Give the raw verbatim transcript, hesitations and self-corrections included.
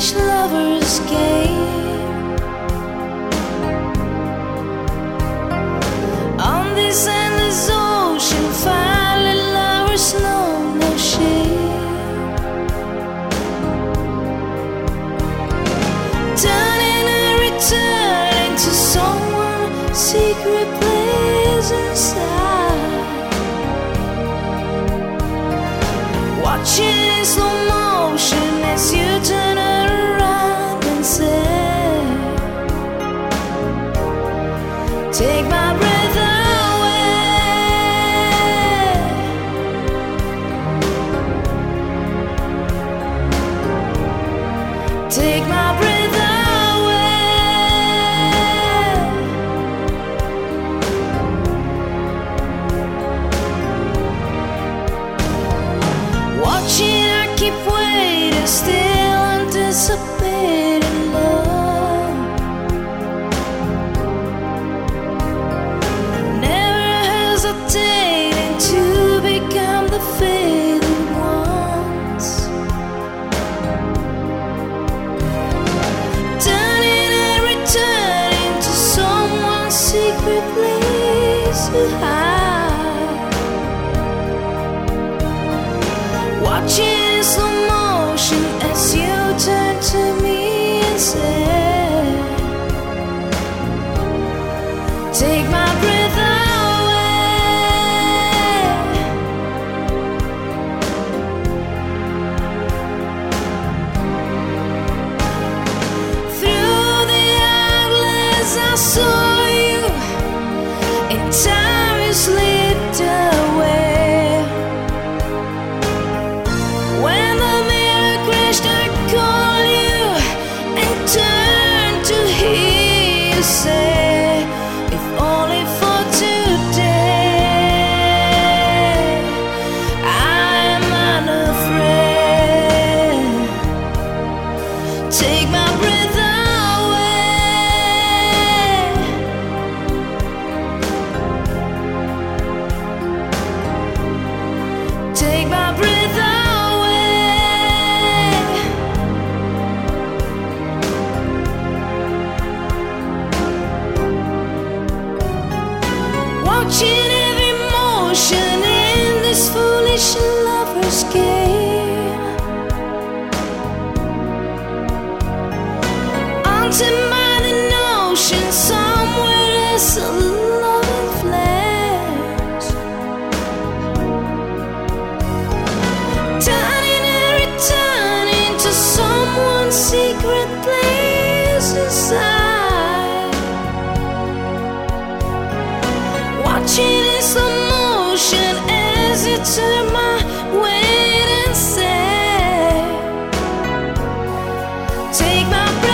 foolish lover's game. On this endless ocean, finally lovers know no shame. Turning and returning to someone, secret place inside. Watching in slow motion as you turn around and say, take my breath away. Take my breath away. Watching, I keep waiting, still anticipating love. Never hesitating to become the faded ones. Turning and returning to someone's secret place to hide. Watching in slow motion as you turn to me and say, take my breath away. Through the hourglass I saw you, in time you slipped away. When the mirror crashed, I called you and turned to hear you say, if only for today, I'm unafraid. Take my breath away. Take my breath away. Watching every motion in this foolish lover's game. Haunted by the notion somewhere there's a loving flash. Turning and returning to someone's secret place inside. Watching in slow motion as you turn my way and say, take my breath.